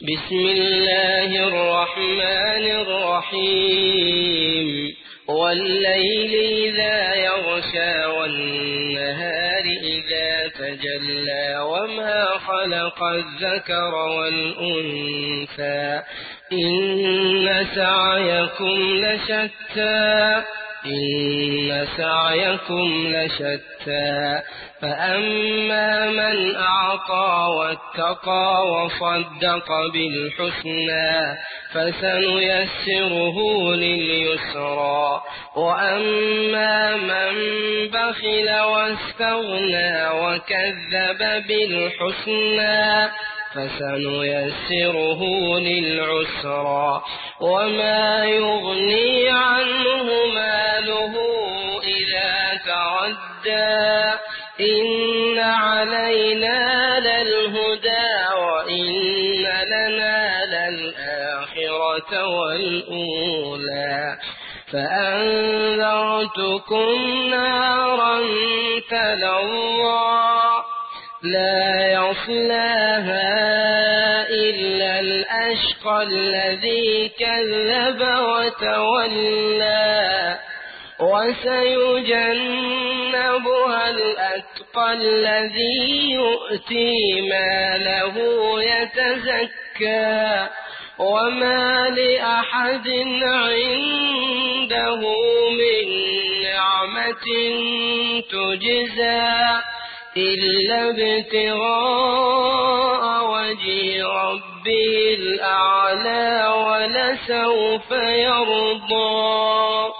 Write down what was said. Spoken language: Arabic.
بسم الله الرحمن الرحيم والليل إذا يغشى والنهار إذا تجلى وما خلق الذكر والأنثى إن سعيكم لشتى فأما من أعطى واتقى وصدق بالحسنى فسنيسره لليسرى وأما من بخل واستغنى وكذب بالحسنى فسنيسره للعسرى وما يغني عنه ماله إذا تردى إن علينا للهدى وإن لنا للآخرة والأولى فأنذرتكم نارا تلظى لا يصلاها إلا الأشقى الذي كذب وتولى وسيجنبها الأتقى الذي يؤتي ماله يتزكى وما لأحد عنده من نعمة تجزى إلا ابتغاء وجه ربه الأعلى ولسوف يرضى